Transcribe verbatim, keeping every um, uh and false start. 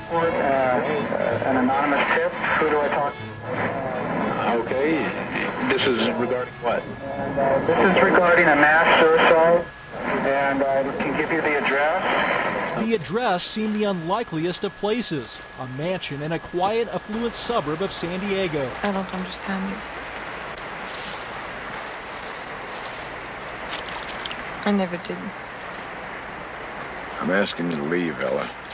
Uh, an anonymous tip. Who do I talk to? Okay. This is regarding what? And, uh, this is regarding a mass suicide, and I can give you the address. The address seemed the unlikeliest of places, a mansion in a quiet, affluent suburb of San Diego. I don't understand you. I never did. I'm asking you to leave, Ella.